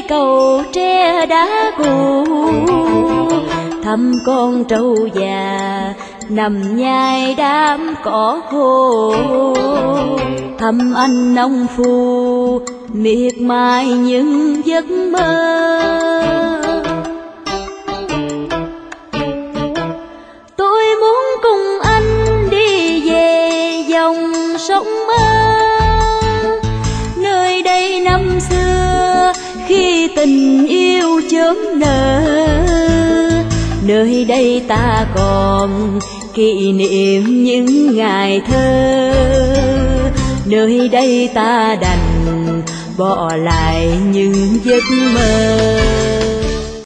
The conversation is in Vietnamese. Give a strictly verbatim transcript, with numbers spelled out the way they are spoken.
cây cầu tre đá cũ, thăm con trâu già nằm nhai đám cỏ khô, thăm anh nông phu miệt mài những giấc mơ. Tôi muốn cùng anh đi về dòng sông mơ, nơi đây năm xưa khi tình yêu chớm nở, nơi đây ta còn kỷ niệm những ngày thơ, nơi đây ta đành bỏ lại những giấc mơ.